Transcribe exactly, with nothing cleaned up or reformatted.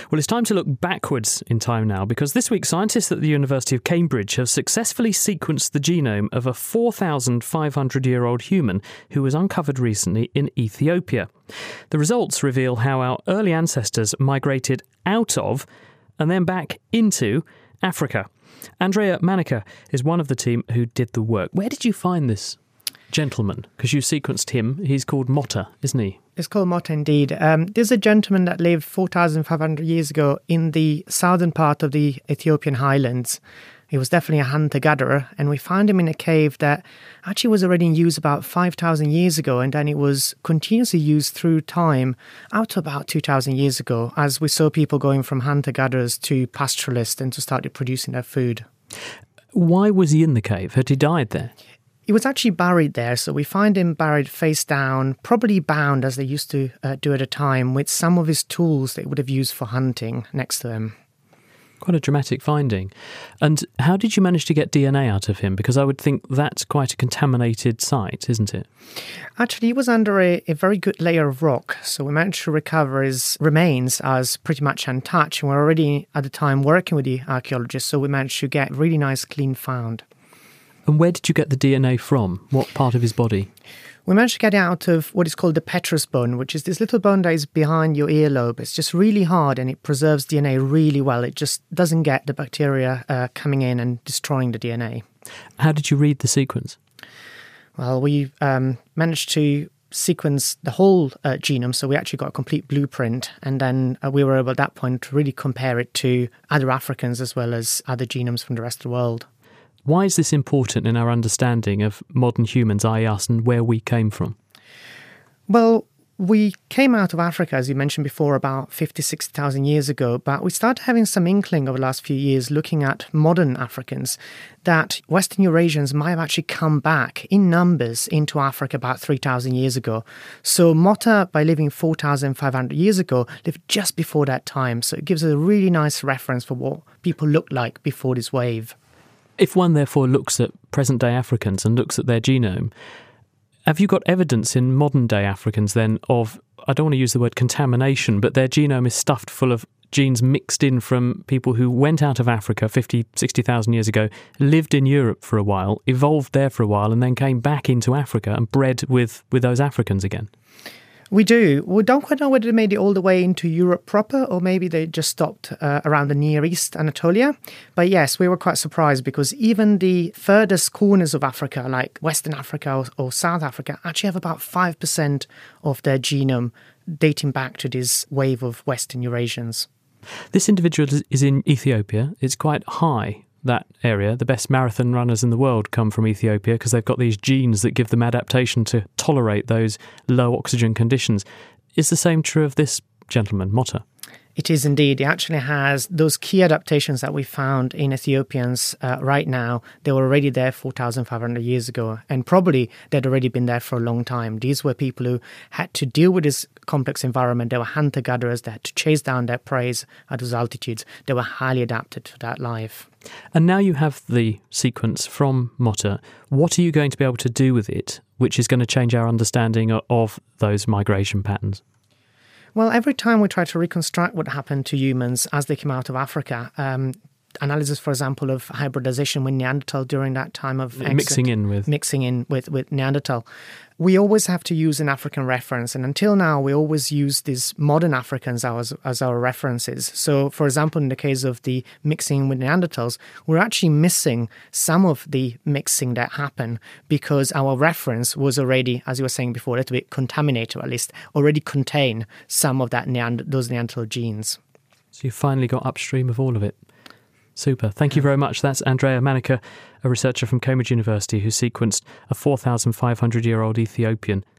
Well, it's time to look backwards in time now, because this week scientists at the University of Cambridge have successfully sequenced the genome of a four thousand five hundred year old human who was uncovered recently in Ethiopia. The results reveal how our early ancestors migrated out of and then back into Africa. Andrea Manica is one of the team who did the work. Where did you find this gentleman? Because you sequenced him. He's called Mota, isn't he? It's called Mota indeed. Um, there's a gentleman that lived four thousand five hundred years ago in the southern part of the Ethiopian highlands. He was definitely a hunter-gatherer, and we found him in a cave that actually was already in use about five thousand years ago, and then it was continuously used through time out to about two thousand years ago, as we saw people going from hunter-gatherers to pastoralists and to started producing their food. Why was he in the cave? Had he died there? He was actually buried there, so we find him buried face down, probably bound as they used to uh, do at a time, with some of his tools that he would have used for hunting next to him. Quite a dramatic finding. And how did you manage to get D N A out of him? Because I would think that's quite a contaminated site, isn't it? Actually, he was under a, a very good layer of rock, so we managed to recover his remains as pretty much untouched. And we're already, at the time, working with the archaeologists, so we managed to get really nice, clean found. And where did you get the D N A from? What part of his body? We managed to get it out of what is called the petrous bone, which is this little bone that is behind your earlobe. It's just really hard and it preserves D N A really well. It just doesn't get the bacteria uh, coming in and destroying the D N A. How did you read the sequence? Well, we um, managed to sequence the whole uh, genome, so we actually got a complete blueprint, and then uh, we were able at that point to really compare it to other Africans as well as other genomes from the rest of the world. Why is this important in our understanding of modern humans, that is us, and where we came from? Well, we came out of Africa, as you mentioned before, about fifty, sixty thousand years ago, but we started having some inkling over the last few years looking at modern Africans that Western Eurasians might have actually come back in numbers into Africa about three thousand years ago. So Mota, by living four thousand five hundred years ago, lived just before that time. So it gives us a really nice reference for what people looked like before this wave. If one therefore looks at present-day Africans and looks at their genome, have you got evidence in modern-day Africans then of, I don't want to use the word contamination, but their genome is stuffed full of genes mixed in from people who went out of Africa fifty, sixty thousand years ago, lived in Europe for a while, evolved there for a while, and then came back into Africa and bred with, with those Africans again? We do. We don't quite know whether they made it all the way into Europe proper, or maybe they just stopped uh, around the Near East, Anatolia. But yes, we were quite surprised because even the furthest corners of Africa, like Western Africa or, or South Africa, actually have about five percent of their genome dating back to this wave of Western Eurasians. This individual is in Ethiopia. It's quite high, that area. The best marathon runners in the world come from Ethiopia because they've got these genes that give them adaptation to tolerate those low oxygen conditions. Is the same true of this gentleman, Mota? It is indeed. It actually has those key adaptations that we found in Ethiopians uh, right now. They were already there four thousand five hundred years ago, and probably they'd already been there for a long time. These were people who had to deal with this complex environment. They were hunter-gatherers. They had to chase down their prey at those altitudes. They were highly adapted to that life. And now you have the sequence from Mota. What are you going to be able to do with it, which is going to change our understanding of those migration patterns? Well, every time we try to reconstruct what happened to humans as they came out of Africa, um, analysis, for example, of hybridization with Neanderthal during that time of exit, mixing in with mixing in with, with Neanderthal, we always have to use an African reference. And until now, we always use these modern Africans as, as our references. So, for example, in the case of the mixing with Neanderthals, we're actually missing some of the mixing that happened because our reference was already, as you were saying before, a little bit contaminated, or at least already contain some of that Neander- those Neanderthal genes. So you finally got upstream of all of it. Super. Thank you very much. That's Andrea Manica, a researcher from Cambridge University who sequenced a four thousand five hundred year old Ethiopian